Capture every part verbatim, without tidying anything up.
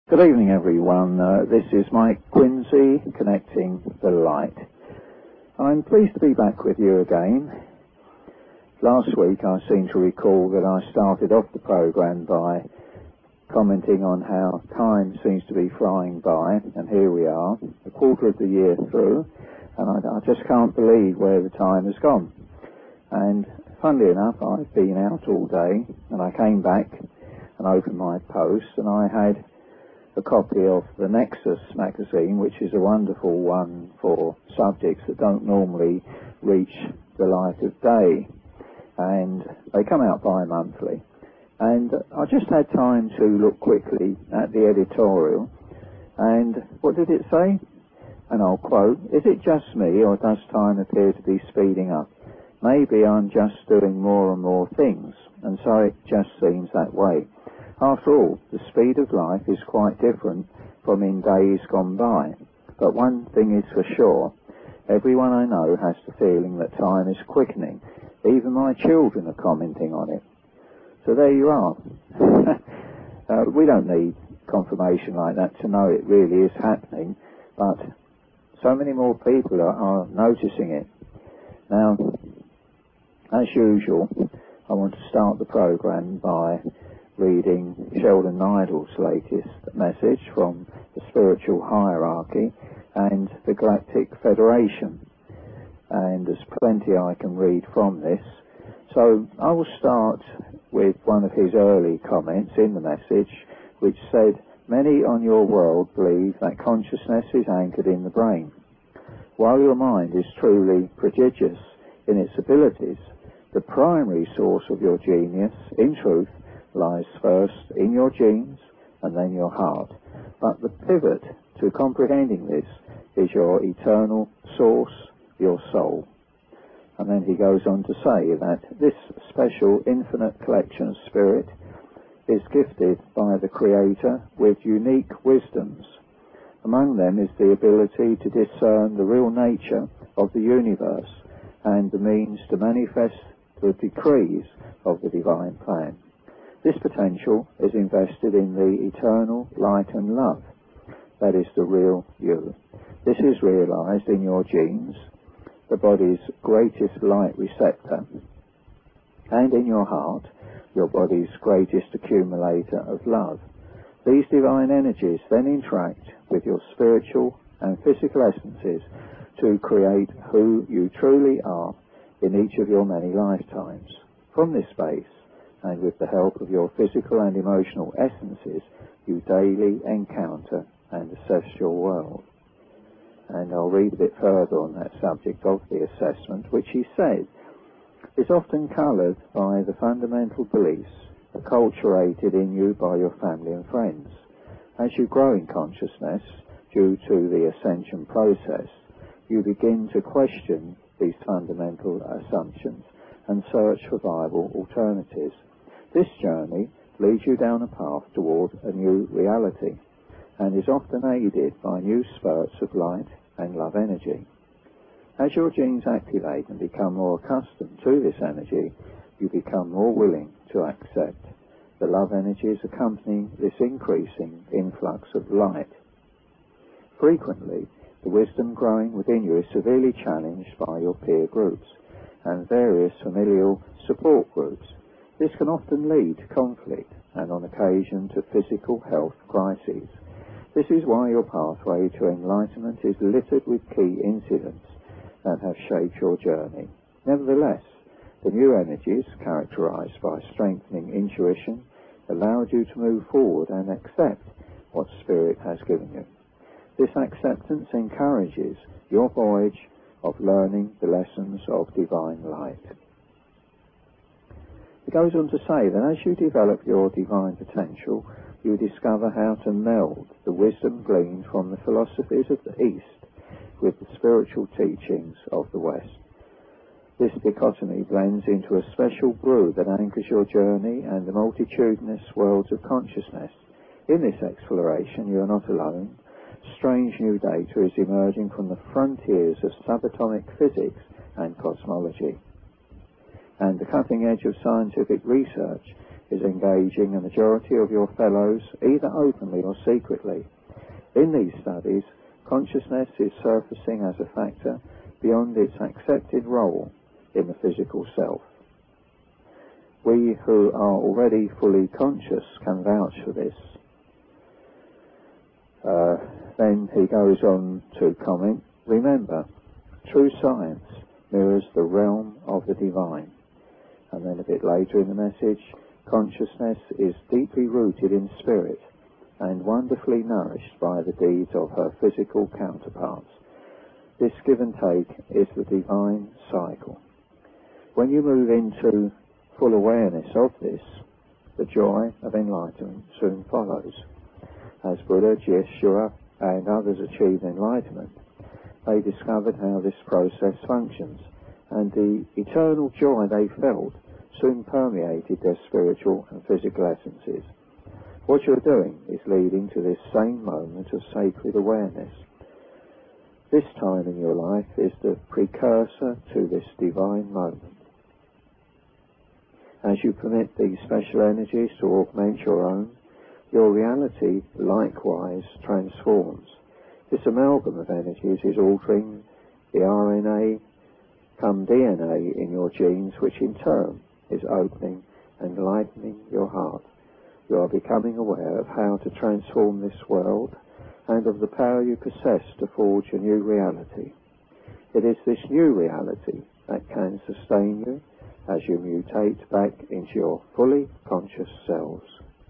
Good evening, everyone. Uh, this is Mike Quincy, Connecting the Light. I'm pleased to be back with you again. Last week I seem to recall that I started off the programme by commenting on how time seems to be flying by, and here we are, a quarter of the year through, and I, I just can't believe where the time has gone. And funnily enough, I've been out all day, and I came back and opened my post, and I had a copy of the Nexus magazine, which is a wonderful one for subjects that don't normally reach the light of day, and they come out bi-monthly. And I just had time to look quickly at the editorial, and what did it say? And I'll quote, "Is it just me, or does time appear to be speeding up? Maybe I'm just doing more and more things, and so it just seems that way. After all, the speed of life is quite different from in days gone by. But one thing is for sure, everyone I know has the feeling that time is quickening. Even my children are commenting on it." So there you are. uh, we don't need confirmation like that to know it really is happening, but so many more people are, are noticing it. Now, as usual, I want to start the programme by reading Sheldon Neidel's latest message from the Spiritual Hierarchy and the Galactic Federation. And there's plenty I can read from this. So I will start with one of his early comments in the message, which said, "Many on your world believe that consciousness is anchored in the brain. While your mind is truly prodigious in its abilities, the primary source of your genius, in truth, lies first in your genes and then your heart. But the pivot to comprehending this is your eternal source, your soul." And then he goes on to say that this special infinite collection of spirit is gifted by the Creator with unique wisdoms. Among them is the ability to discern the real nature of the universe and the means to manifest the decrees of the divine plan. This potential is invested in the eternal light and love. That is the real you. This is realized in your genes, the body's greatest light receptor, and in your heart, your body's greatest accumulator of love. These divine energies then interact with your spiritual and physical essences to create who you truly are in each of your many lifetimes. From this space, and with the help of your physical and emotional essences, you daily encounter and assess your world. And I'll read a bit further on that subject of the assessment, which he said is often coloured by the fundamental beliefs acculturated in you by your family and friends. As you grow in consciousness, due to the ascension process, you begin to question these fundamental assumptions and search for viable alternatives. This journey leads you down a path toward a new reality and is often aided by new spurts of light and love energy. As your genes activate and become more accustomed to this energy, you become more willing to accept the love energies accompanying this increasing influx of light. Frequently, the wisdom growing within you is severely challenged by your peer groups and various familial support groups. This can often lead to conflict and on occasion to physical health crises. This is why your pathway to enlightenment is littered with key incidents that have shaped your journey. Nevertheless, the new energies, characterized by strengthening intuition, allowed you to move forward and accept what Spirit has given you. This acceptance encourages your voyage of learning the lessons of divine light. It goes on to say that as you develop your divine potential, you discover how to meld the wisdom gleaned from the philosophies of the East with the spiritual teachings of the West. This dichotomy blends into a special brew that anchors your journey and the multitudinous worlds of consciousness. In this exploration, you are not alone. Strange new data is emerging from the frontiers of subatomic physics and cosmology. And the cutting edge of scientific research is engaging a majority of your fellows, either openly or secretly. In these studies, consciousness is surfacing as a factor beyond its accepted role in the physical self. We who are already fully conscious can vouch for this. Uh, then he goes on to comment, remember, true science mirrors the realm of the divine. And then a bit later in the message, consciousness is deeply rooted in spirit and wonderfully nourished by the deeds of her physical counterparts. This give and take is the divine cycle. When you move into full awareness of this, the joy of enlightenment soon follows. As Buddha, Yeshua, and others achieved enlightenment, they discovered how this process functions, and the eternal joy they felt soon permeated their spiritual and physical essences. What you're doing is leading to this same moment of sacred awareness. This time in your life is the precursor to this divine moment. As you permit these special energies to augment your own, your reality likewise transforms. This amalgam of energies is altering the R N A come D N A in your genes, which in turn is opening and lightening your heart. You are becoming aware of how to transform this world and of the power you possess to forge a new reality. It is this new reality that can sustain you as you mutate back into your fully conscious selves.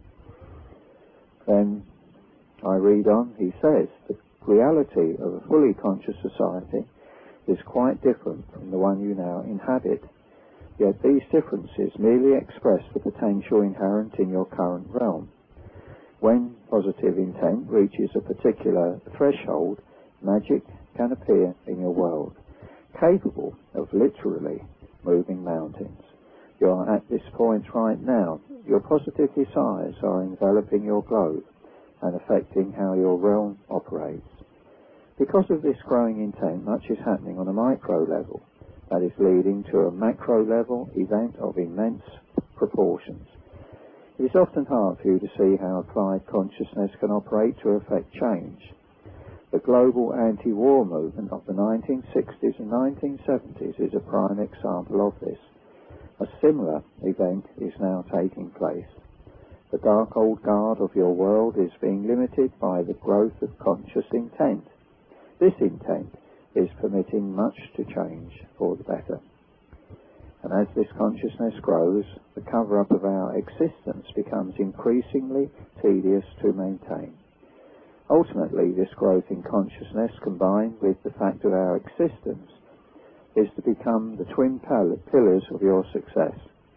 Then I read on, he says, the reality of a fully conscious society is quite different from the one you now inhabit. Yet these differences merely express the potential inherent in your current realm. When positive intent reaches a particular threshold, magic can appear in your world, capable of literally moving mountains. You are at this point right now. Your positive desires are enveloping your globe and affecting how your realm operates. Because of this growing intent, much is happening on a micro level that is leading to a macro level event of immense proportions. It is often hard for you to see how applied consciousness can operate to affect change. The global anti-war movement of the nineteen sixties and nineteen seventies is a prime example of this. A similar event is now taking place. The dark old guard of your world is being limited by the growth of conscious intent. This intent is permitting much to change for the better. And as this consciousness grows, the cover-up of our existence becomes increasingly tedious to maintain. Ultimately, this growth in consciousness, combined with the fact of our existence, is to become the twin pillars of your success.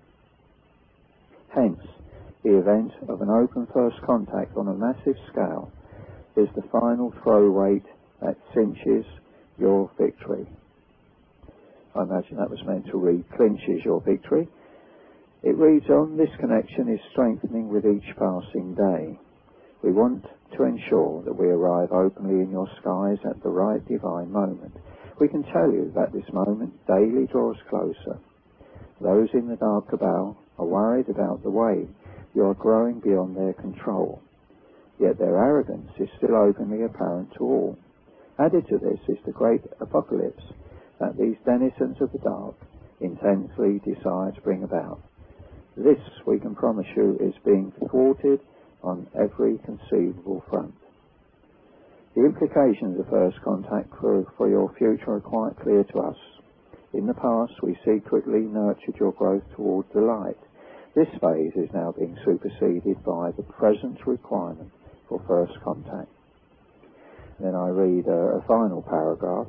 Hence, the event of an open first contact on a massive scale is the final throw weight that cinches your victory. I imagine that was meant to read, clinches your victory. It reads on, this connection is strengthening with each passing day. We want to ensure that we arrive openly in your skies at the right divine moment. We can tell you that this moment daily draws closer. Those in the dark cabal are worried about the way you are growing beyond their control. Yet their arrogance is still openly apparent to all. Added to this is the great apocalypse that these denizens of the dark intensely desire to bring about. This, we can promise you, is being thwarted on every conceivable front. The implications of first contact for, for your future are quite clear to us. In the past, we secretly nurtured your growth towards the light. This phase is now being superseded by the present requirement for first contact. Then I read a, a final paragraph.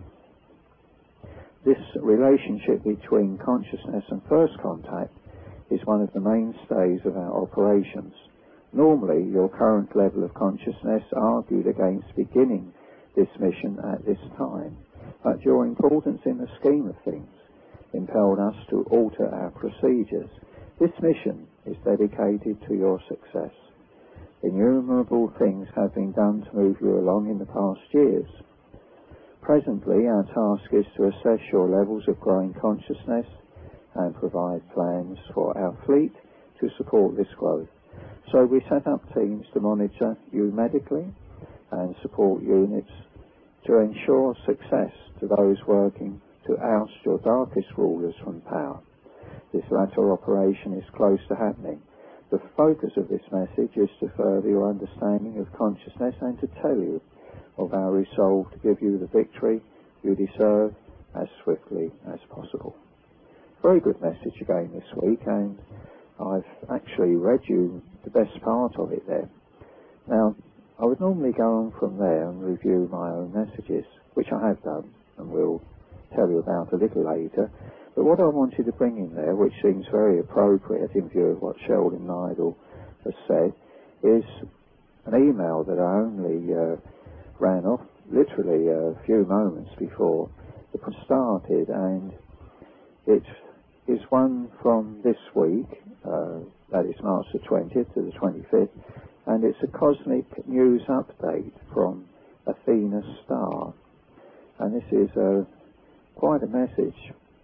This relationship between consciousness and first contact is one of the mainstays of our operations. Normally, your current level of consciousness argued against beginning this mission at this time, but your importance in the scheme of things impelled us to alter our procedures. This mission is dedicated to your success. Innumerable things have been done to move you along in the past years. Presently, our task is to assess your levels of growing consciousness and provide plans for our fleet to support this growth. So we set up teams to monitor you medically and support units to ensure success to those working to oust your darkest rulers from power. This latter operation is close to happening. The focus of this message is to further your understanding of consciousness and to tell you of our resolve to give you the victory you deserve as swiftly as possible. Very good message again this week, and I've actually read you the best part of it there. Now, I would normally go on from there and review my own messages, which I have done, and will tell you about a little later. But what I wanted to bring in there, which seems very appropriate in view of what Sheldon Neidl has said, is an email that I only uh, ran off literally a few moments before the program started, and it is one from this week, uh, that is March the twentieth to the twenty-fifth, and it's a cosmic news update from Athena Star. And this is uh, quite a message.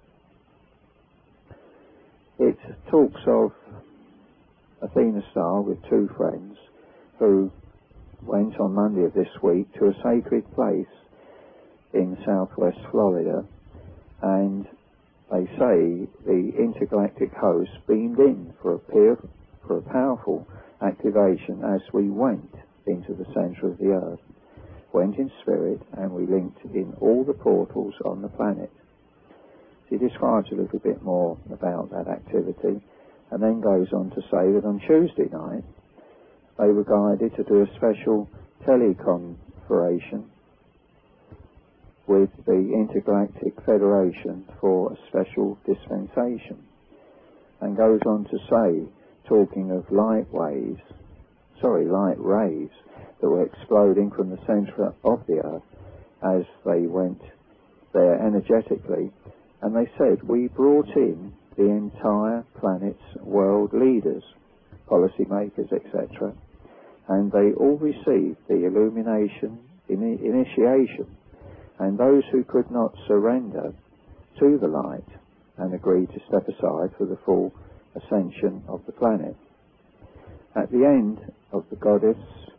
It talks of Athena Star with two friends who went on Monday of this week to a sacred place in southwest Florida, and they say the intergalactic host beamed in for a, peer, for a powerful activation as we went into the centre of the earth, went in spirit, and we linked in all the portals on the planet. He describes a little bit more about that activity, and then goes on to say that on Tuesday night they were guided to do a special teleconferation with the Intergalactic Federation for a special dispensation, and goes on to say, talking of light waves, sorry, light rays that were exploding from the centre of the earth as they went there energetically, and they said, we brought in the entire planet's world leaders, policymakers, et cetera, and they all received the illumination, in, initiation, and those who could not surrender to the light and agreed to step aside for the full ascension of the planet. At the end of the goddess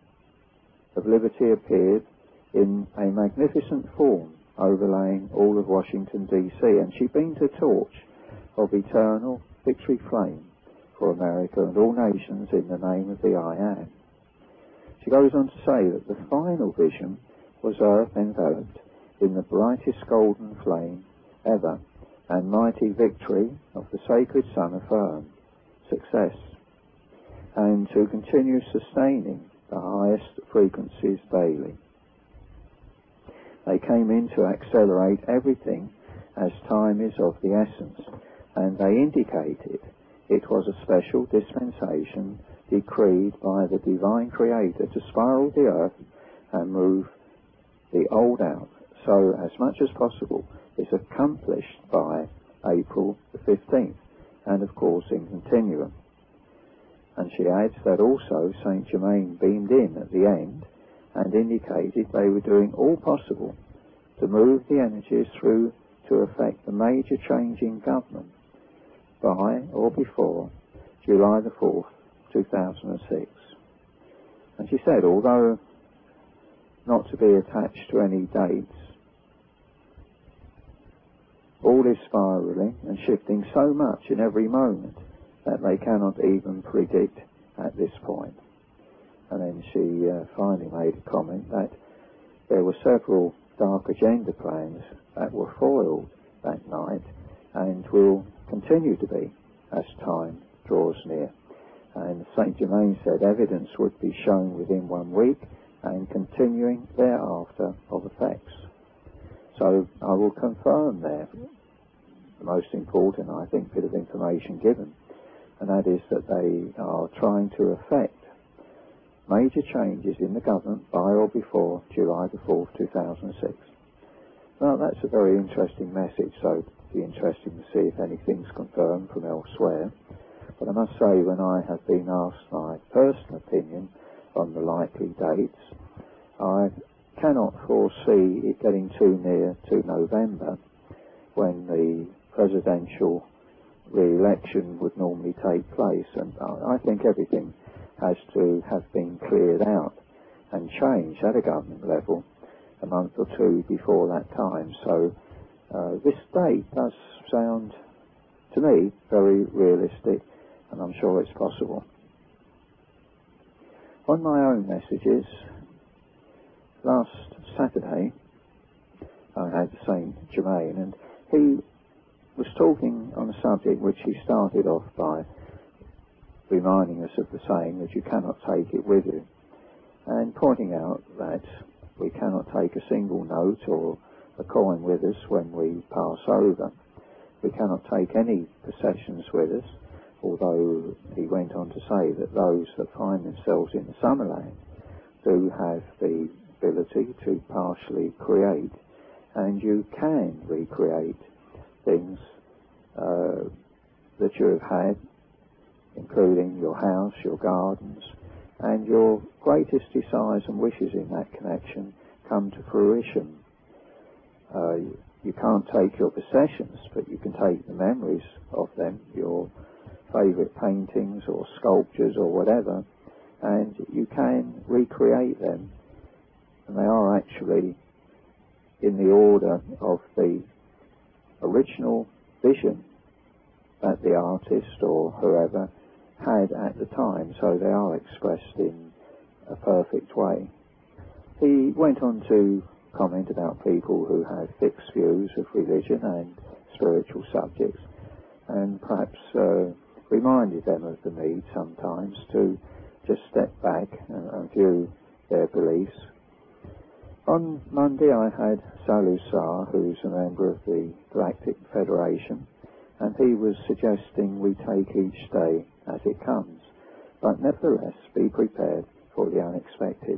of liberty appeared in a magnificent form overlaying all of Washington D C, and she beamed a torch of eternal victory flame for America and all nations in the name of the I Am. She goes on to say that the final vision was Earth enveloped in the brightest golden flame ever, and mighty victory of the sacred sun affirmed, success, and to continue sustaining the highest frequencies daily. They came in to accelerate everything as time is of the essence, and they indicated it was a special dispensation decreed by the divine creator to spiral the earth and move the old out, so as much as possible is accomplished by April the fifteenth, and of course in continuum. And she adds that also Saint Germain beamed in at the end and indicated they were doing all possible to move the energies through to effect the major change in government by or before July the fourth, two thousand six. And she said, although not to be attached to any dates, all is spiraling and shifting so much in every moment that they cannot even predict at this point. And then she uh, finally made a comment that there were several dark agenda plans that were foiled that night and will continue to be as time draws near. And Saint Germain said evidence would be shown within one week and continuing thereafter of effects. So I will confirm there the most important, I think, bit of information given, and that is that they are trying to effect major changes in the government by or before July the fourth, two thousand six. Well, that's a very interesting message, so it'll be interesting to see if anything's confirmed from elsewhere. But I must say, when I have been asked my personal opinion on the likely dates, I cannot foresee it getting too near to November, when the presidential re-election would normally take place, and I think everything has to have been cleared out and changed at a government level a month or two before that time. So uh, this date does sound, to me, very realistic, and I'm sure it's possible. On my own messages, last Saturday, I had Saint Germain, and he was talking on a subject which he started off by reminding us of the saying that you cannot take it with you, and pointing out that we cannot take a single note or a coin with us when we pass over. We cannot take any possessions with us, although he went on to say that those that find themselves in the Summerland do have the ability to partially create, and you can recreate things uh, that you have had, including your house, your gardens, and your greatest desires and wishes in that connection come to fruition. Uh, you, you can't take your possessions, but you can take the memories of them, your favourite paintings or sculptures or whatever, and you can recreate them, and they are actually in the order of the original vision that the artist or whoever had at the time, so they are expressed in a perfect way. He went on to comment about people who have fixed views of religion and spiritual subjects, and perhaps uh, reminded them of the need sometimes to just step back and, and view their beliefs. On Monday I had Salu Sar, who's a member of the Galactic Federation, and he was suggesting we take each day as it comes, but nevertheless be prepared for the unexpected.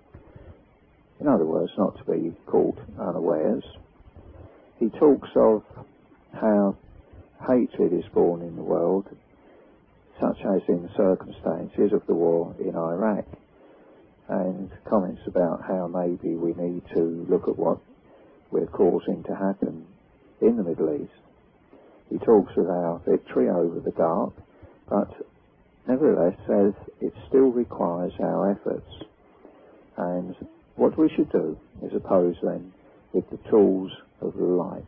In other words, not to be caught unawares. He talks of how hatred is born in the world, such as in the circumstances of the war in Iraq, and comments about how maybe we need to look at what we're causing to happen in the Middle East. He talks of our victory over the dark, but nevertheless says it still requires our efforts. And what we should do is oppose them with the tools of the light.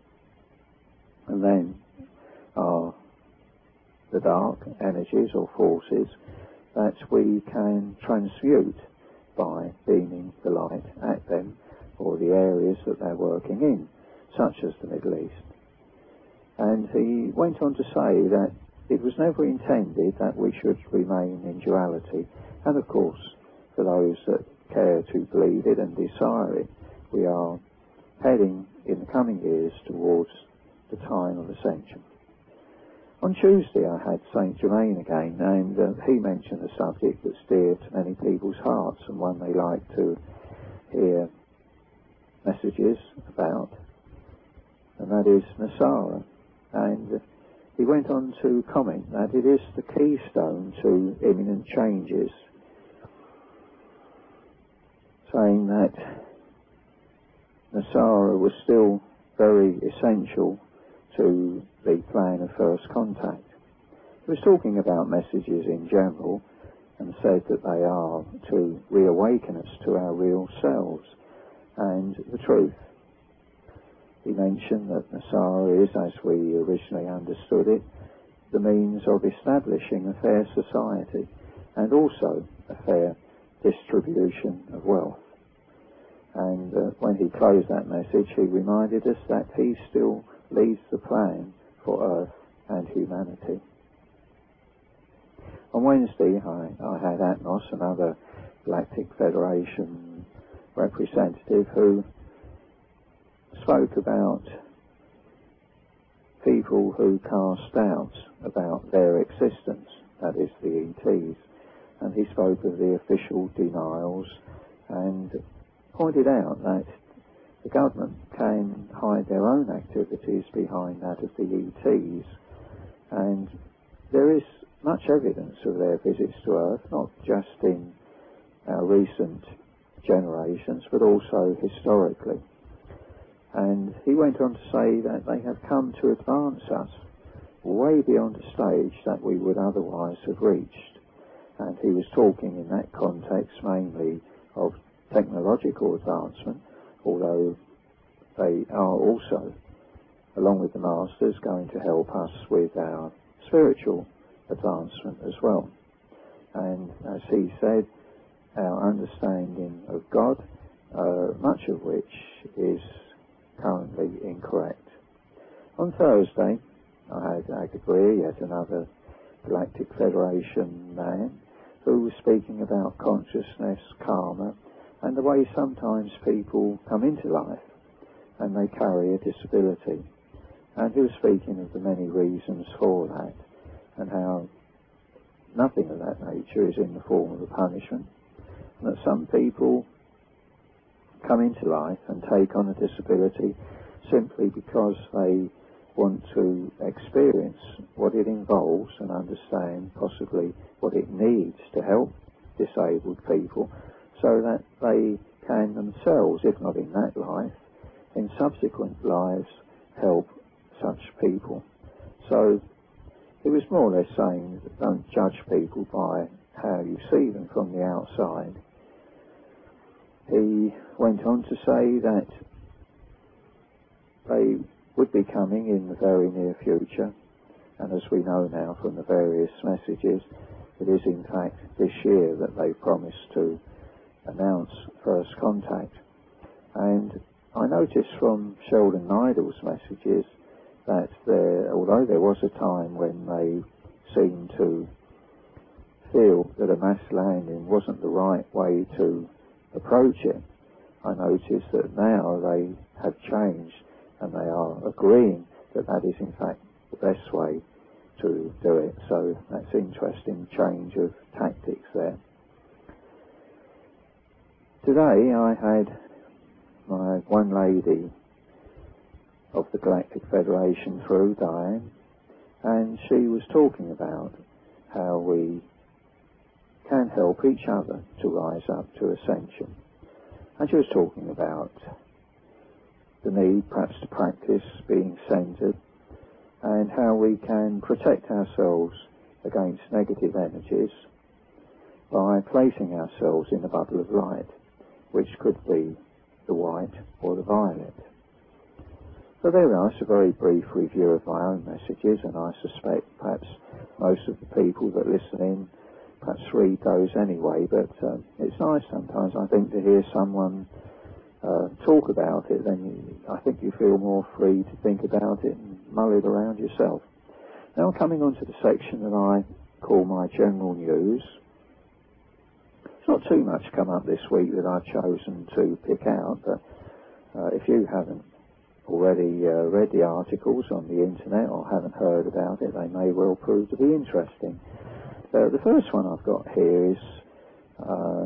And then are the dark energies or forces that we can transmute by beaming the light at them or the areas that they're working in, such as the Middle East. And he went on to say that it was never intended that we should remain in duality, and of course, for those that care to believe it and desire it, we are heading in the coming years towards the time of ascension. On Tuesday I had Saint Germain again, and uh, he mentioned a subject that's dear to many people's hearts and one they like to hear messages about, and that is Nasara. And uh, he went on to comment that it is the keystone to imminent changes, saying that Nasara was still very essential to the plan of first contact. He was talking about messages in general and said that they are to reawaken us to our real selves and the truth. He mentioned that Nasara is, as we originally understood it, the means of establishing a fair society and also a fair distribution of wealth. And uh, when he closed that message, he reminded us that he still leads the plan for Earth and humanity. On Wednesday, I, I had Atmos, another Galactic Federation representative, who spoke about people who cast doubts about their existence, that is the E Ts, and he spoke of the official denials and pointed out that the government can hide their own activities behind that of the E Ts, and there is much evidence of their visits to Earth, not just in our recent generations, but also historically. And he went on to say that they have come to advance us way beyond a stage that we would otherwise have reached. And he was talking in that context mainly of technological advancement, although they are also, along with the Masters, going to help us with our spiritual advancement as well. And as he said, our understanding of God, uh, much of which is currently incorrect. On Thursday, I had Aga Greer, yet another Galactic Federation man, who was speaking about consciousness, karma, and the way sometimes people come into life and they carry a disability. And he was speaking of the many reasons for that, and how nothing of that nature is in the form of a punishment, and that some people come into life and take on a disability simply because they want to experience what it involves and understand possibly what it needs to help disabled people, so that they can themselves, if not in that life, in subsequent lives, help such people. So he was more or less saying that don't judge people by how you see them from the outside. He went on to say that they would be coming in the very near future, and as we know now from the various messages, it is in fact this year that they promised to announce first contact. And I noticed from Sheldon Nidal's messages that there, although there was a time when they seemed to feel that a mass landing wasn't the right way to approach it, I noticed that now they have changed and they are agreeing that that is in fact the best way to do it. So that's an interesting change of tactics there. Today I had my one lady of the Galactic Federation through, Diane, and she was talking about how we can help each other to rise up to ascension. And she was talking about the need perhaps to practice being centered, and how we can protect ourselves against negative energies by placing ourselves in a bubble of light, which could be the white or the violet. So there we are, it's a very brief review of my own messages, and I suspect perhaps most of the people that listen in perhaps read those anyway, but uh, it's nice sometimes, I think, to hear someone uh, talk about it. Then you, I think you feel more free to think about it and mull it around yourself. Now coming on to the section that I call my general news. It's not too much come up this week that I've chosen to pick out, but uh, if you haven't already uh, read the articles on the internet or haven't heard about it, they may well prove to be interesting. Uh, the first one I've got here is uh,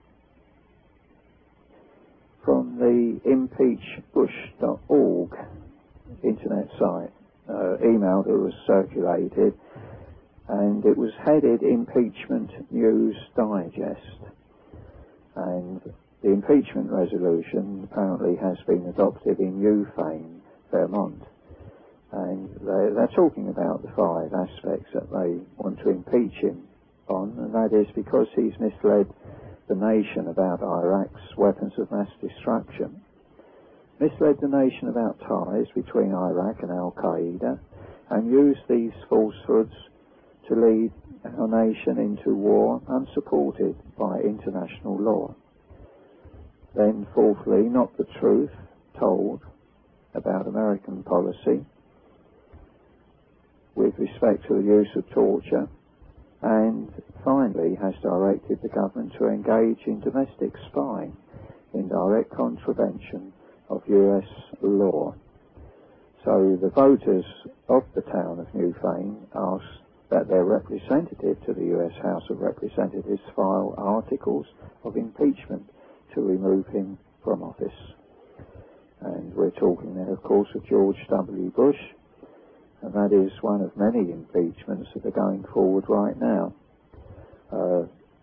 from the impeach bush dot org internet site, uh, email that was circulated, and it was headed Impeachment News Digest. And the impeachment resolution apparently has been adopted in Newfane, Vermont. And they, they're talking about the five aspects that they want to impeach him on, and that is because he's misled the nation about Iraq's weapons of mass destruction, misled the nation about ties between Iraq and Al-Qaeda, and used these falsehoods to lead our nation into war unsupported by international law. Then, fourthly, not the truth told about American policy with respect to the use of torture, and finally has directed the government to engage in domestic spying in direct contravention of U S law. So the voters of the town of Newfane asked that their representative to the U S House of Representatives file articles of impeachment to remove him from office. And we're talking there, of course, of George W. Bush, and that is one of many impeachments that are going forward right now. Uh,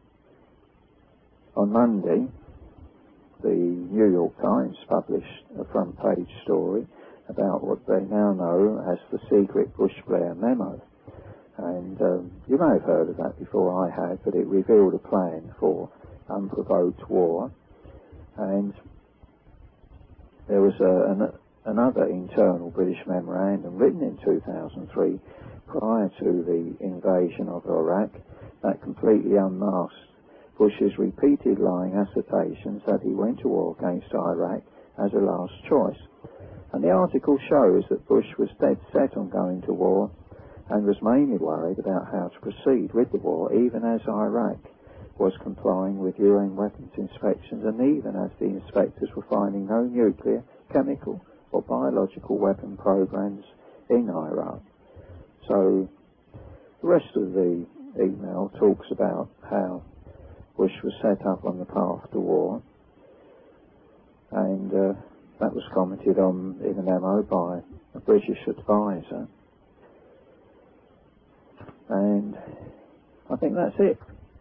on Monday, the New York Times published a front page story about what they now know as the secret Bush-Blair memo. And um, you may have heard of that before, I had, but it revealed a plan for unprovoked war. And there was a, an, another internal British memorandum written in two thousand three prior to the invasion of Iraq that completely unmasked Bush's repeated lying assertions that he went to war against Iraq as a last choice. And the article shows that Bush was dead set on going to war and was mainly worried about how to proceed with the war, even as Iraq was complying with U N weapons inspections, and even as the inspectors were finding no nuclear, chemical or biological weapon programs in Iraq. So the rest of the email talks about how Bush was set up on the path to war, and uh, that was commented on in a memo by a British advisor. And I think that's it.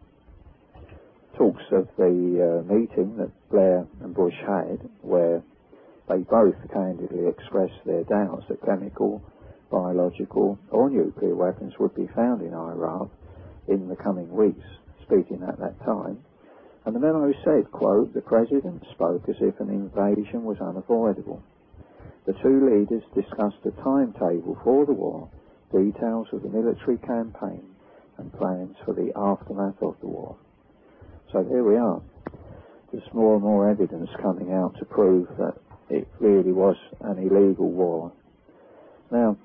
Talks of the uh, meeting that Blair and Bush had, where they both candidly expressed their doubts that chemical, biological or nuclear weapons would be found in Iraq in the coming weeks, speaking at that time. And the memo said, quote, "The President spoke as if an invasion was unavoidable. The two leaders discussed a timetable for the war, details of the military campaign and plans for the aftermath of the war." So there we are. There's more and more evidence coming out to prove that it really was an illegal war. Now,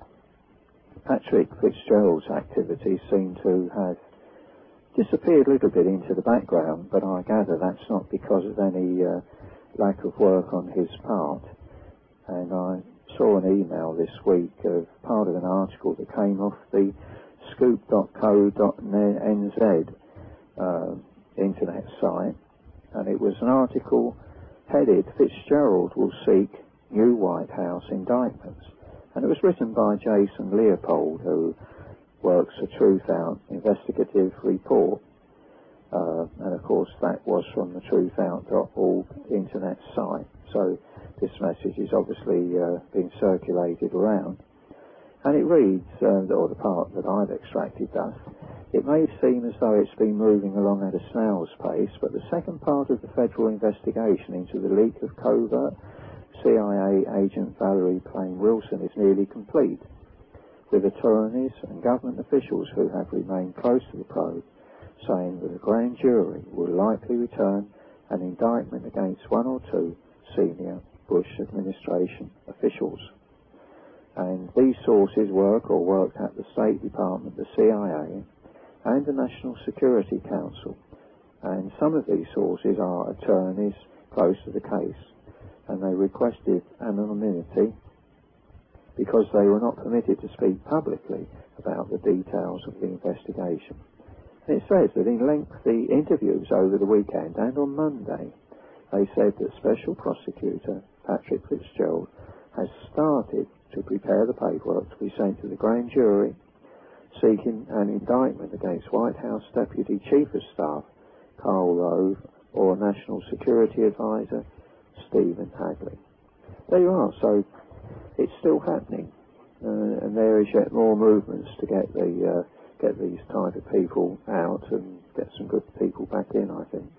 Patrick Fitzgerald's activities seem to have disappeared a little bit into the background, but I gather that's not because of any uh, lack of work on his part. And I saw an email this week of part of an article that came off the scoop dot co dot n z uh, internet site, and it was an article headed "Fitzgerald will seek new White House indictments," and it was written by Jason Leopold, who works for Truthout Investigative Report, uh, and of course that was from the truthout dot org internet site. So this message is obviously uh, being circulated around, and it reads, uh, or the part that I've extracted does, "It may seem as though it's been moving along at a snail's pace, but the second part of the federal investigation into the leak of covert C I A agent Valerie Plame Wilson is nearly complete, with attorneys and government officials who have remained close to the probe saying that the grand jury will likely return an indictment against one or two senior Bush administration officials. And these sources work or worked at the State Department, the C I A, and the National Security Council. And some of these sources are attorneys close to the case, and they requested anonymity because they were not permitted to speak publicly about the details of the investigation. And it says that in lengthy interviews over the weekend and on Monday, they said that Special Prosecutor Patrick Fitzgerald has started to prepare the paperwork to be sent to the grand jury, seeking an indictment against White House Deputy Chief of Staff Karl Rove or National Security Advisor Stephen Hagley. There you are. So it's still happening, uh, and there is yet more movements to get the uh, get these type of people out and get some good people back in, I think.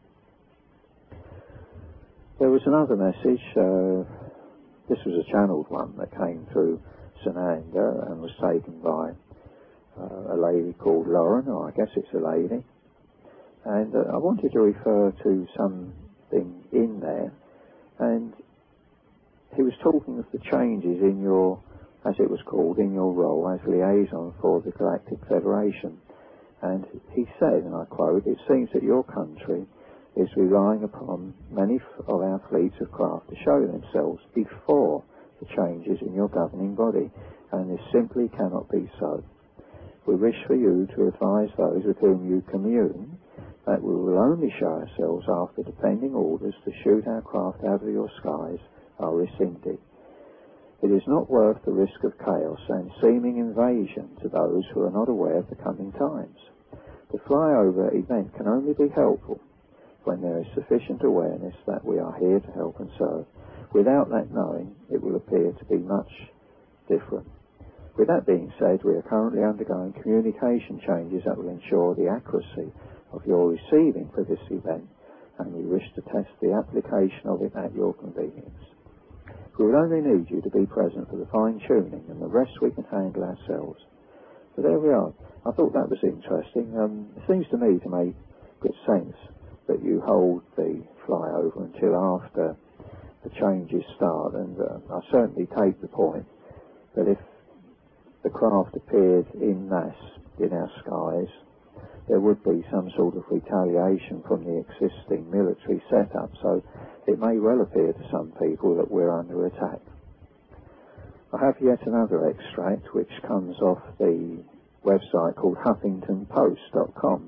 There was another message. Uh, this was a channeled one that came through Sananda and was taken by uh, a lady called Lauren, or I guess it's a lady. And uh, I wanted to refer to something in there, and he was talking of the changes in your, as it was called, in your role as liaison for the Galactic Federation. And he said, and I quote, "It seems that your country is relying upon many of our fleets of craft to show themselves before the changes in your governing body, and this simply cannot be so. We wish for you to advise those with whom you commune that we will only show ourselves after the pending orders to shoot our craft out of your skies are rescinded. It is not worth the risk of chaos and seeming invasion to those who are not aware of the coming times. The flyover event can only be helpful when there is sufficient awareness that we are here to help and serve. Without that knowing, it will appear to be much different. With that being said, we are currently undergoing communication changes that will ensure the accuracy of your receiving for this event, and we wish to test the application of it at your convenience. We will only need you to be present for the fine-tuning, and the rest we can handle ourselves. So there we are. I thought that was interesting. Um, it seems to me to make good sense that you hold the flyover until after the changes start, and uh, I certainly take the point that if the craft appeared in mass in our skies, there would be some sort of retaliation from the existing military setup, so it may well appear to some people that we're under attack. I have yet another extract which comes off the website called huffington post dot com,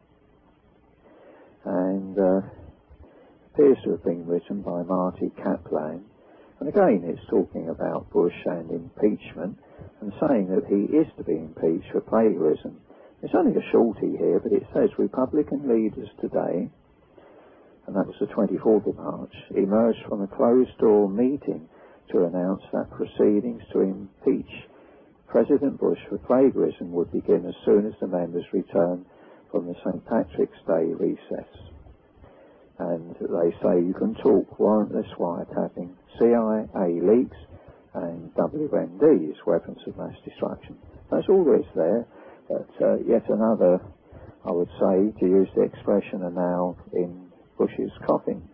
and uh, appears to have been written by Marty Kaplan, and again it's talking about Bush and impeachment and saying that he is to be impeached for plagiarism. It's only a shorty here, but it says Republican leaders today, and that was the twenty-fourth of March, emerged from a closed-door meeting to announce that proceedings to impeach President Bush for plagiarism would begin as soon as the members return from the Saint Patrick's Day recess. And they say you can talk warrantless wiretapping, C I A leaks, and W M Ds, weapons of mass destruction. That's all there is there, but uh, yet another, I would say, to use the expression, a nail in Bush's coffin.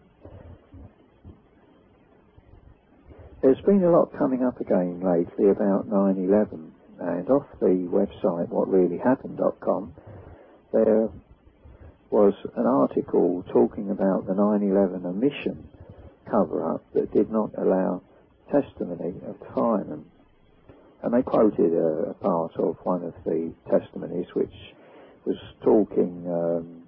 There's been a lot coming up again lately about nine eleven, and off the website what really happened dot com there was an article talking about the nine eleven omission cover-up that did not allow testimony of the firemen. And they quoted a, a part of one of the testimonies which was talking um,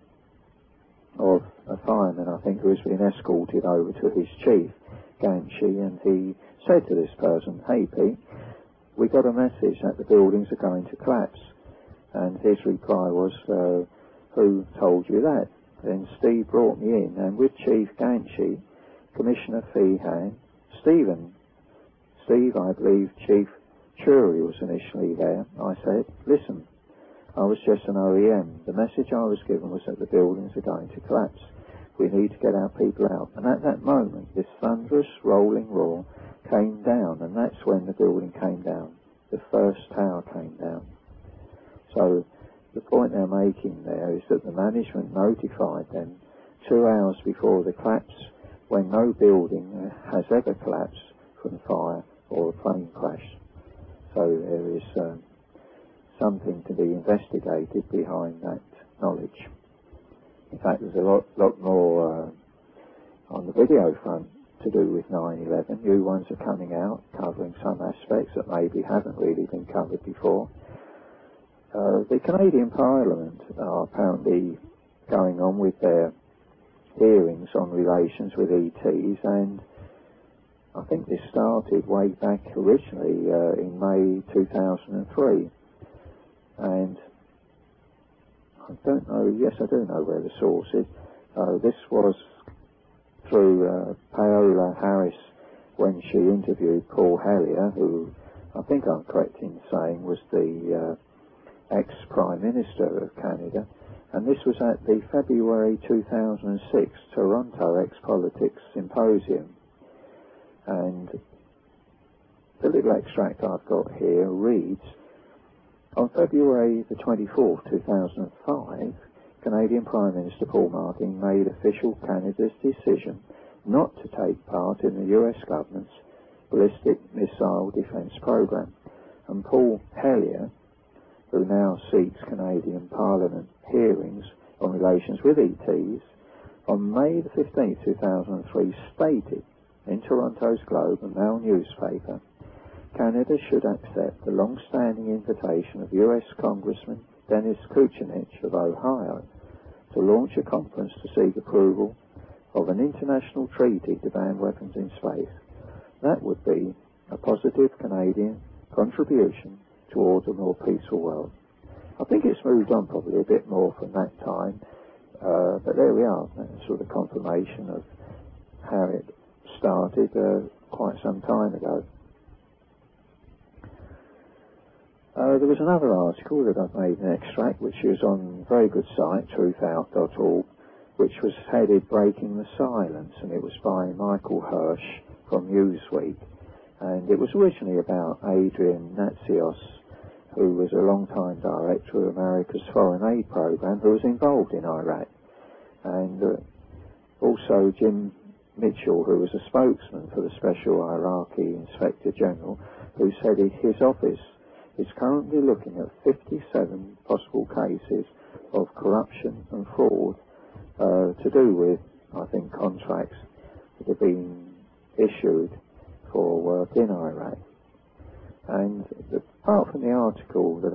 of a fireman, I think, who was being escorted over to his chief, Ganshi, and he said to this person, "Hey Pete, we got a message that the buildings are going to collapse." And his reply was, uh, "Who told you that?" Then Steve brought me in, and with Chief Ganshi, Commissioner Feehan, Stephen, Steve, I believe Chief Chury was initially there. I said, "Listen, I was just an O E M. The message I was given was that the buildings are going to collapse. We need to get our people out." And at that moment, this thunderous rolling roar came down, and that's when the building came down. The first tower came down. So the point they're making there is that the management notified them two hours before the collapse, when no building has ever collapsed from fire or a plane crash. So there is uh, something to be investigated behind that knowledge. In fact, there's a lot, lot more uh, on the video front to do with nine eleven. New ones are coming out, covering some aspects that maybe haven't really been covered before. Uh, the Canadian Parliament are apparently going on with their hearings on relations with E Ts, and I think this started way back originally uh, in May two thousand three. And I don't know, yes I do know where the source is. Uh, this was through uh, Paola Harris when she interviewed Paul Hellyer, who I think I'm correct in saying was the uh, ex-Prime Minister of Canada. And this was at the February two thousand six Toronto Ex-Politics Symposium. And the little extract I've got here reads, "On February the twenty-fourth, two thousand five, Canadian Prime Minister Paul Martin made official Canada's decision not to take part in the U S government's ballistic missile defence programme. And Paul Hellyer, who now seeks Canadian Parliament hearings on relations with E Ts, on May the fifteenth, two thousand three, stated in Toronto's Globe and Mail newspaper, Canada should accept the long-standing invitation of U S Congressman Dennis Kucinich of Ohio to launch a conference to seek approval of an international treaty to ban weapons in space. That would be a positive Canadian contribution towards a more peaceful world." I think it's moved on probably a bit more from that time, uh, but there we are. That's sort of confirmation of how it started uh, quite some time ago. Uh, there was another article that I've made an extract, which is on a very good site, truth out dot org, which was headed Breaking the Silence, and it was by Michael Hirsch from Newsweek. And it was originally about Adrian Natsios, who was a long-time director of America's foreign aid program, who was involved in Iraq. And uh, also Jim Mitchell, who was a spokesman for the Special Iraqi Inspector General, who said his office is currently looking at fifty-seven possible cases of corruption and fraud uh, to do with, I think, contracts that have been issued for work in Iraq. And the, apart from the article that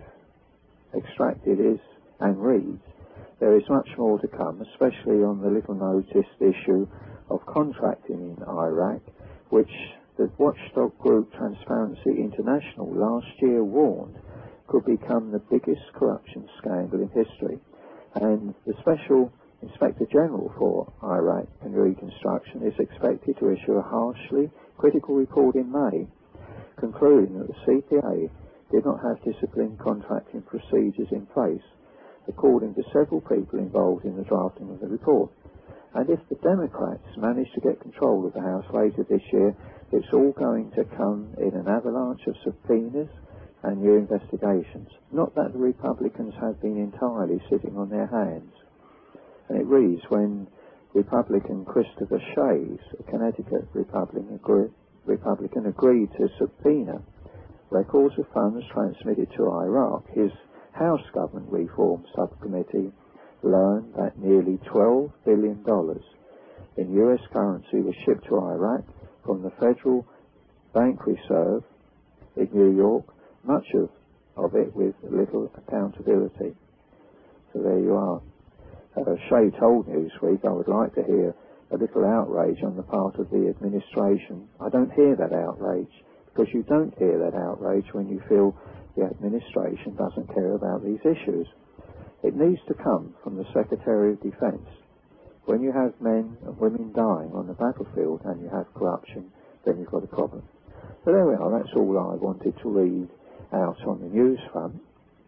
I've extracted is, and reads, there is much more to come, especially on the little noticed issue of contracting in Iraq, which the watchdog group Transparency International last year warned could become the biggest corruption scandal in history. And the Special Inspector General for Iraq and Reconstruction is expected to issue a harshly critical report in May, concluding that the C P A did not have disciplined contracting procedures in place, according to several people involved in the drafting of the report. And if the Democrats manage to get control of the House later this year, it's all going to come in an avalanche of subpoenas and new investigations. Not that the Republicans have been entirely sitting on their hands. And it reads, when Republican Christopher Shays, a Connecticut Republican, agree, Republican agreed to subpoena records of funds transmitted to Iraq, his House Government Reform Subcommittee learned that nearly twelve billion dollars in U S currency was shipped to Iraq from the Federal Bank Reserve in New York, much of, of it with little accountability. So there you are. Uh, Shay told Newsweek, I would like to hear a little outrage on the part of the administration. I don't hear that outrage, because you don't hear that outrage when you feel the administration doesn't care about these issues. It needs to come from the Secretary of Defense. When you have men and women dying on the battlefield and you have corruption, then you've got a problem. So there we are, that's all I wanted to read out on the news front.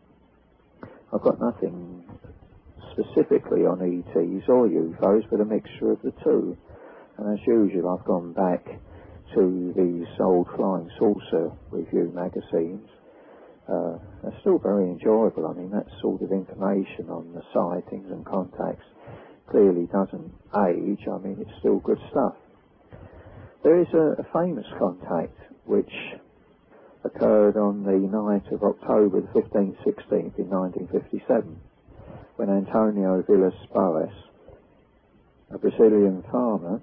I've got nothing specifically on E Ts or U F Os, but a mixture of the two. And as usual, I've gone back to these old Flying Saucer review magazines. Uh, they're still very enjoyable. I mean, that sort of information on the sightings and contacts clearly doesn't age. I mean, it's still good stuff. There is a, a famous contact which occurred on the night of October the fifteenth, sixteenth in nineteen fifty-seven, when Antonio Villas-Boas, a Brazilian farmer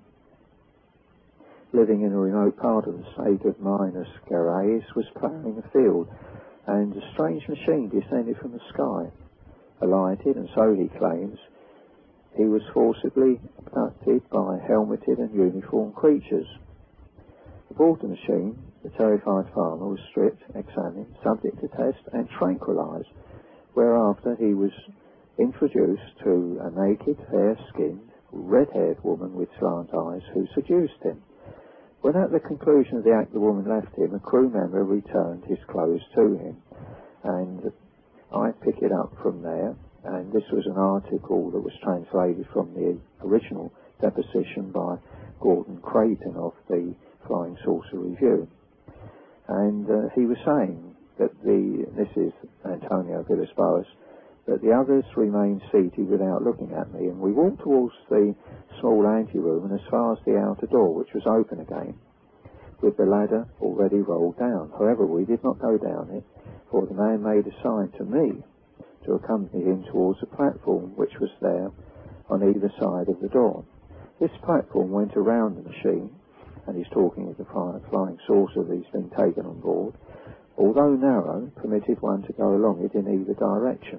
living in a remote part of the state of Minas Gerais, was ploughing a field, and a strange machine descended from the sky, alighted, and so he claims he was forcibly abducted by helmeted and uniformed creatures. Aboard the machine, the terrified farmer was stripped, examined, subject to test, and tranquilized, whereafter he was introduced to a naked, fair-skinned, red-haired woman with slant eyes who seduced him. When at the conclusion of the act the woman left him, a crew member returned his clothes to him, and I pick it up from there. And this was an article that was translated from the original deposition by Gordon Creighton of the Flying Saucer Review. And uh, he was saying that the, this is Antonio Villas-Boas, that the others remained seated without looking at me, and we walked towards the small anteroom and as far as the outer door, which was open again, with the ladder already rolled down. However, we did not go down it, for the man made a sign to me to accompany him towards a platform which was there on either side of the door. This platform went around the machine, and he's talking of the flying saucer that he's been taken on board, although narrow, permitted one to go along it in either direction.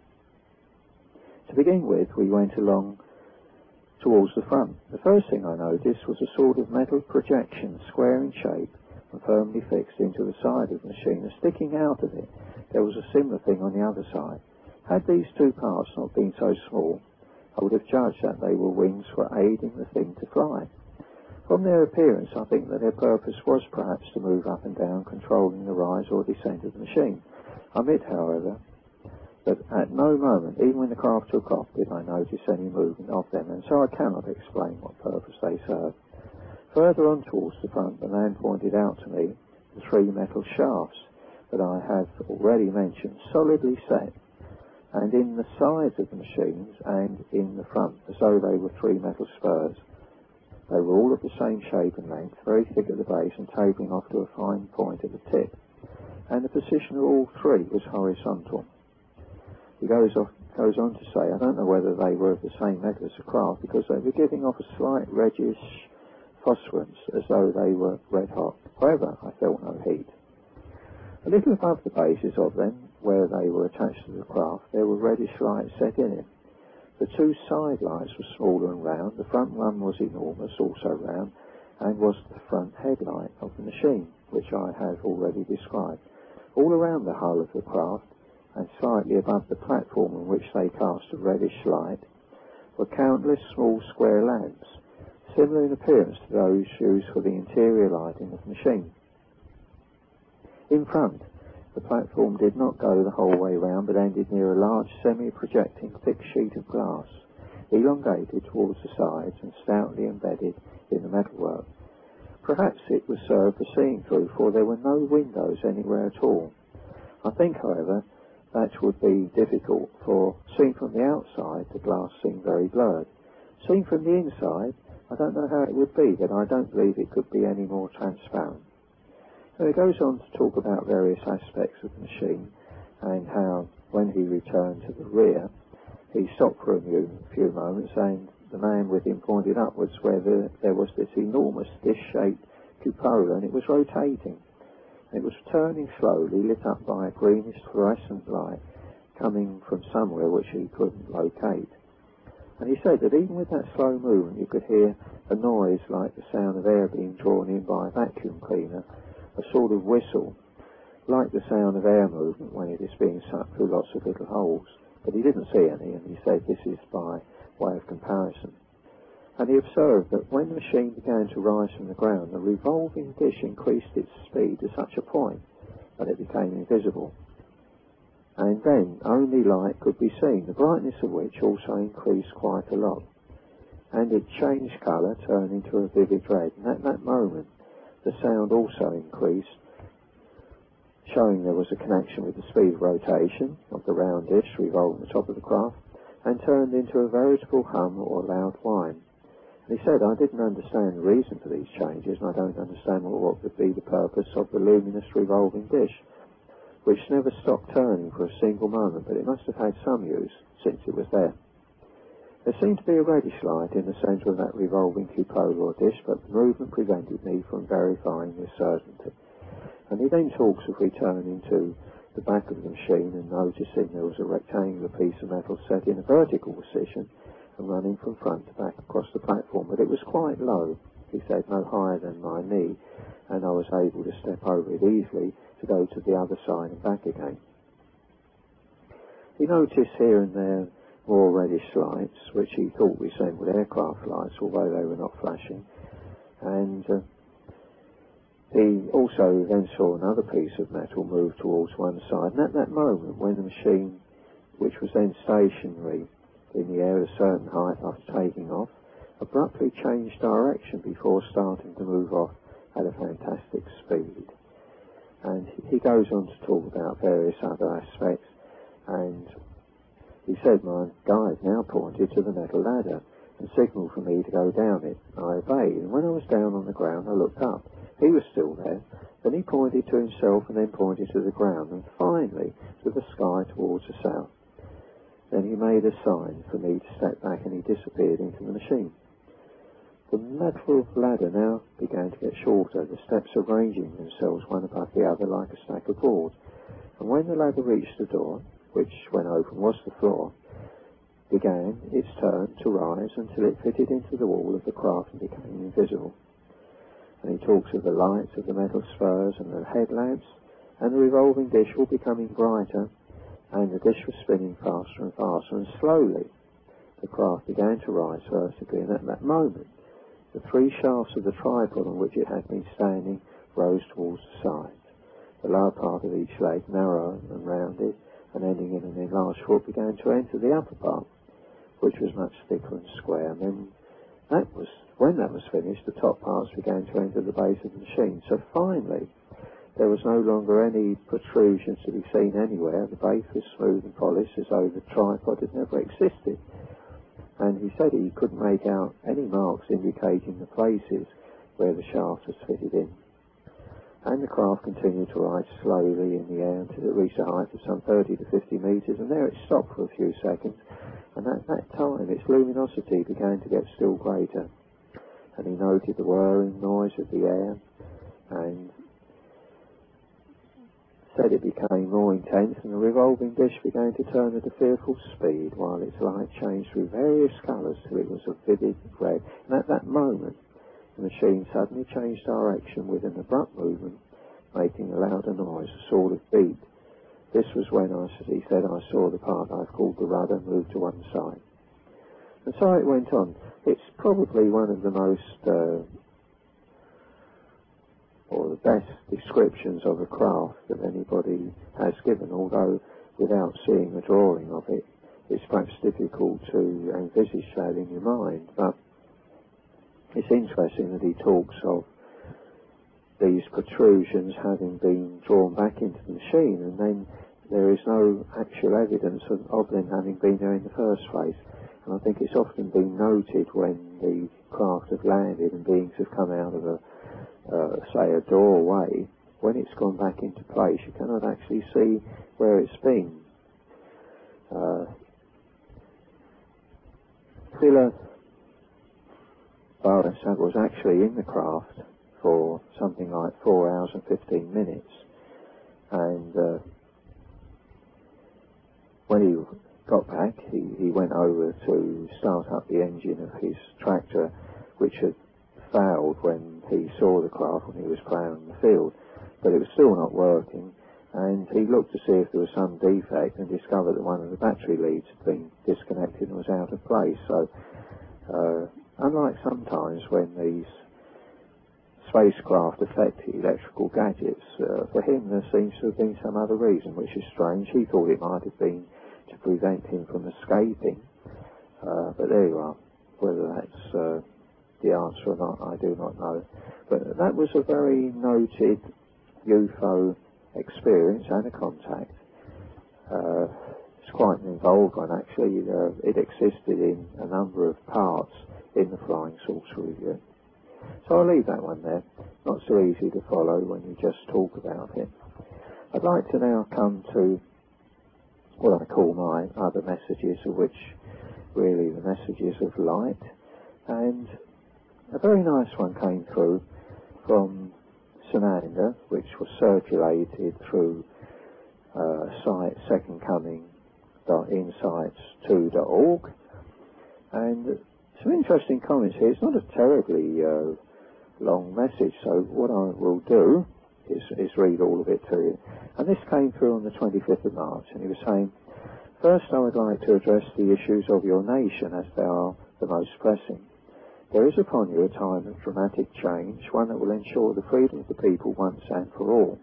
To begin with, we went along towards the front. The first thing I noticed was a sort of metal projection, square in shape and firmly fixed into the side of the machine, and sticking out of it there was a similar thing on the other side. Had these two parts not been so small, I would have judged that they were wings for aiding the thing to fly. From their appearance, I think that their purpose was perhaps to move up and down, controlling the rise or descent of the machine. I admit, however, that at no moment, even when the craft took off, did I notice any movement of them, and so I cannot explain what purpose they served. Further on towards the front, the man pointed out to me the three metal shafts that I have already mentioned, solidly set, and in the sides of the machines and in the front, as though they were three metal spurs. They were all of the same shape and length, very thick at the base and tapering off to a fine point at the tip, and the position of all three was horizontal. He goes, off, goes on to say, I don't know whether they were of the same metal as the craft, because they were giving off a slight reddish phosphorence, as though they were red hot. However, I felt no heat. A little above the bases of them, where they were attached to the craft, there were reddish lights set in it. The two side lights were smaller and round. The front one was enormous, also round, and was the front headlight of the machine, which I have already described. All around the hull of the craft, and slightly above the platform on which they cast a reddish light, were countless small square lamps, similar in appearance to those used for the interior lighting of the machine. In front, the platform did not go the whole way round, but ended near a large semi-projecting thick sheet of glass, elongated towards the sides and stoutly embedded in the metalwork. Perhaps it was served for seeing through, for there were no windows anywhere at all. I think, however, that would be difficult, for seen from the outside, the glass seemed very blurred. Seen from the inside, I don't know how it would be, but I don't believe it could be any more transparent. So he goes on to talk about various aspects of the machine, and how, when he returned to the rear, he stopped for a few, few moments, and the man with him pointed upwards where the, there was this enormous dish-shaped cupola, and it was rotating. It was turning slowly, lit up by a greenish fluorescent light coming from somewhere which he couldn't locate. And he said that even with that slow movement you could hear a noise like the sound of air being drawn in by a vacuum cleaner, a sort of whistle, like the sound of air movement when it is being sucked through lots of little holes. But he didn't see any, and he said this is by way of comparison. And he observed that when the machine began to rise from the ground, the revolving dish increased its speed to such a point that it became invisible. And then only light could be seen, the brightness of which also increased quite a lot. And it changed colour, turning to a vivid red. And at that moment, the sound also increased, showing there was a connection with the speed of rotation of the round dish revolving the top of the craft, and turned into a veritable hum or loud whine. He said, I didn't understand the reason for these changes, and I don't understand what would be the purpose of the luminous revolving dish, which never stopped turning for a single moment, but it must have had some use, since it was there. There seemed to be a reddish light in the centre of that revolving cupola or dish, but the movement prevented me from verifying this certainty. And he then talks of returning to the back of the machine and noticing there was a rectangular piece of metal set in a vertical position and running from front to back across the platform, but it was quite low, he said, no higher than my knee, and I was able to step over it easily to go to the other side and back again. He noticed here and there more reddish lights, which he thought resembled aircraft lights, although they were not flashing, and uh, he also then saw another piece of metal move towards one side, and at that moment, when the machine, which was then stationary in the air at a certain height after taking off, abruptly changed direction before starting to move off at a fantastic speed. And he goes on to talk about various other aspects, and he said my guide now pointed to the metal ladder and signalled for me to go down it. I obeyed, and when I was down on the ground I looked up. He was still there. Then he pointed to himself and then pointed to the ground, and finally to the sky towards the south. Then he made a sign for me to step back, and he disappeared into the machine. The metal ladder now began to get shorter, the steps arranging themselves one above the other like a stack of boards. And when the ladder reached the door, which, when open, was the floor, began its turn to rise until it fitted into the wall of the craft and became invisible. And he talks of the lights of the metal spurs and the headlamps, and the revolving dish all becoming brighter, and the dish was spinning faster and faster, and slowly the craft began to rise vertically, and at that moment The three shafts of the tripod on which it had been standing rose towards the sides. The lower part of each leg, narrow and rounded, and ending in an enlarged foot, began to enter the upper part, which was much thicker and square. And then that was, when that was finished, the top parts began to enter the base of the machine. So finally, there was no longer any protrusions to be seen anywhere. The base was smooth and polished as though the tripod had never existed. And he said he couldn't make out any marks indicating the places where the shaft was fitted in. And the craft continued to rise slowly in the air until it reached a height of some thirty to fifty metres, and there it stopped for a few seconds, and at that time its luminosity began to get still greater. And he noted the whirring noise of the air, and said it became more intense, and the revolving dish began to turn at a fearful speed, while its light changed through various colours till it was a vivid red. And at that moment, the machine suddenly changed direction with an abrupt movement, making a louder noise, a sort of beat. This was when, I, he said, I saw the part I've called the rudder move to one side. And so it went on. It's probably one of the most, uh, or the best descriptions of a craft that anybody has given, although without seeing a drawing of it, it's perhaps difficult to envisage that in your mind. But it's interesting that he talks of these protrusions having been drawn back into the machine, and then there is no actual evidence of, of them having been there in the first place. And I think it's often been noted when the craft have landed and beings have come out of a, uh, say, a doorway, when it's gone back into place, you cannot actually see where it's been. Uh, Philip Barasat was actually in the craft for something like four hours and fifteen minutes, and uh, when he got back, he, he went over to start up the engine of his tractor, which had failed when he saw the craft when he was ploughing the field, but it was still not working, and he looked to see if there was some defect and discovered that one of the battery leads had been disconnected and was out of place. So uh, unlike sometimes when these spacecraft affect electrical gadgets, uh, for him there seems to have been some other reason, which is strange. He thought it might have been to prevent him from escaping, uh, but there you are. Whether that's uh, the answer or not, I do not know. But that was a very noted U F O experience and a contact. Uh, it's quite an involved one, actually. Uh, it existed in a number of parts in the Flying Saucer Review. So I'll leave that one there. Not so easy to follow when you just talk about it. I'd like to now come to what I call my other messages, of which really the messages of light. And a very nice one came through from Sananda, which was circulated through uh, site second coming dot insights two dot org, and some interesting comments here. It's not a terribly uh, long message, so what I will do is, is read all of it to you. And this came through on the twenty-fifth of March, and he was saying, first I would like to address the issues of your nation as they are the most pressing. There is upon you a time of dramatic change, one that will ensure the freedom of the people once and for all.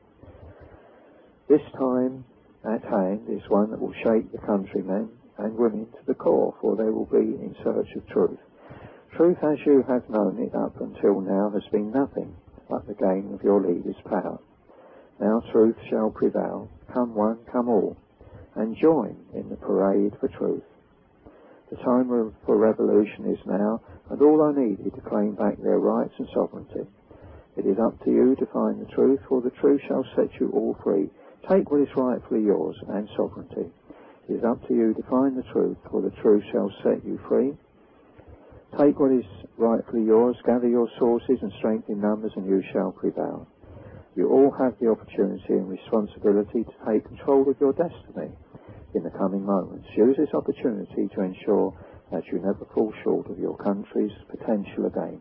This time at hand is one that will shake the countrymen and women to the core, for they will be in search of truth. Truth as you have known it up until now has been nothing but the game of your leaders' power. Now truth shall prevail, come one, come all, and join in the parade for truth. The time for revolution is now, and all are needed to claim back their rights and sovereignty. It is up to you to find the truth, for the truth shall set you all free. Take what is rightfully yours and sovereignty. It is up to you to find the truth, for the truth shall set you free. Take what is rightfully yours, gather your sources and strength in numbers, and you shall prevail. You all have the opportunity and responsibility to take control of your destiny in the coming moments. Use this opportunity to ensure that you never fall short of your country's potential again.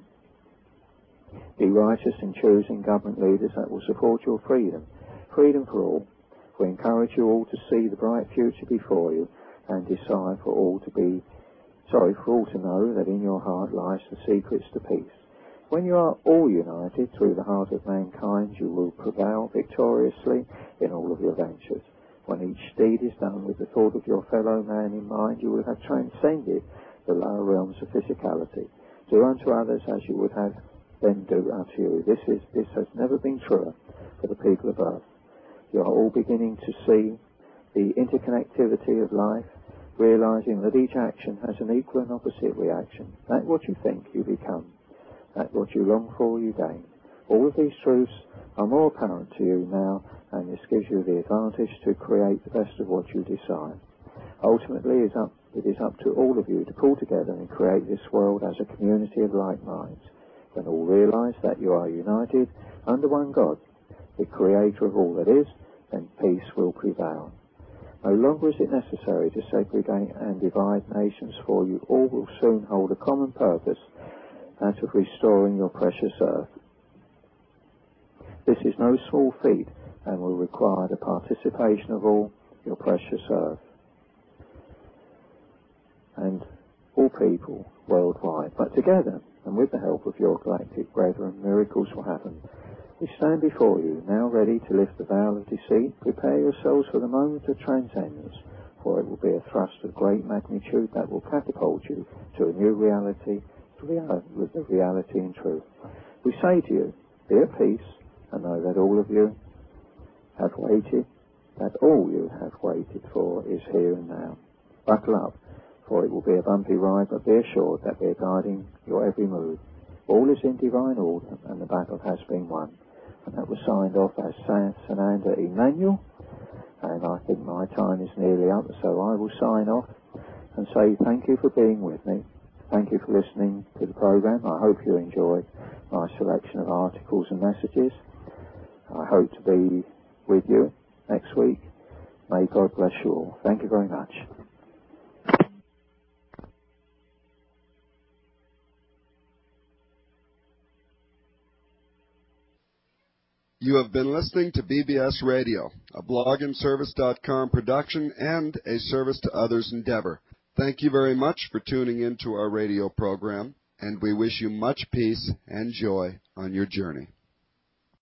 Be righteous in choosing government leaders that will support your freedom, freedom for all. We encourage you all to see the bright future before you and decide for all to be, sorry, for all to know that in your heart lies the secrets to peace. When you are all united through the heart of mankind, you will prevail victoriously in all of your ventures. When each deed is done with the thought of your fellow man in mind, you will have transcended the lower realms of physicality. Do unto others as you would have them do unto you. This is this has never been truer for the people of Earth. You are all beginning to see the interconnectivity of life, realizing that each action has an equal and opposite reaction. That what you think, you become. That what you long for, you gain. All of these truths are more apparent to you now, and this gives you the advantage to create the best of what you desire. Ultimately, it is up, it is up to all of you to pull together and create this world as a community of like minds. When all realize that you are united under one God, the creator of all that is, then peace will prevail. No longer is it necessary to segregate and divide nations, for you all will soon hold a common purpose, that of restoring your precious earth. This is no small feat, and will require the participation of all your precious earth and all people worldwide. But together, and with the help of your galactic brethren, miracles will happen. We stand before you, now ready to lift the veil of deceit. Prepare yourselves for the moment of transcendence, for it will be a thrust of great magnitude that will catapult you to a new reality, with the reality and truth. We say to you, be at peace, and know that all of you have waited, that all you have waited for is here and now. Buckle up, for it will be a bumpy ride, but be assured that we are guiding your every move. All is in divine order, and the battle has been won. And that was signed off as San Sananda Emmanuel, and I think my time is nearly up, so I will sign off and say thank you for being with me. Thank you for listening to the program. I hope you enjoyed my selection of articles and messages. I hope to be with you next week. May God bless you all. Thank you very much. You have been listening to B B S Radio, a blog and service dot com production and a service to others endeavor. Thank you very much for tuning in to our radio program, and we wish you much peace and joy on your journey.